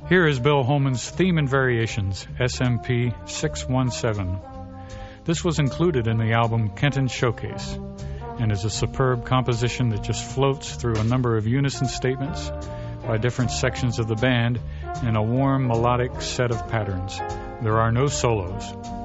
Here is Bill Holman's Theme and Variations, SMP 617. This was included in the album Kenton Showcase and is a superb composition that just floats through a number of unison statements by different sections of the band in a warm melodic set of patterns. There are no solos.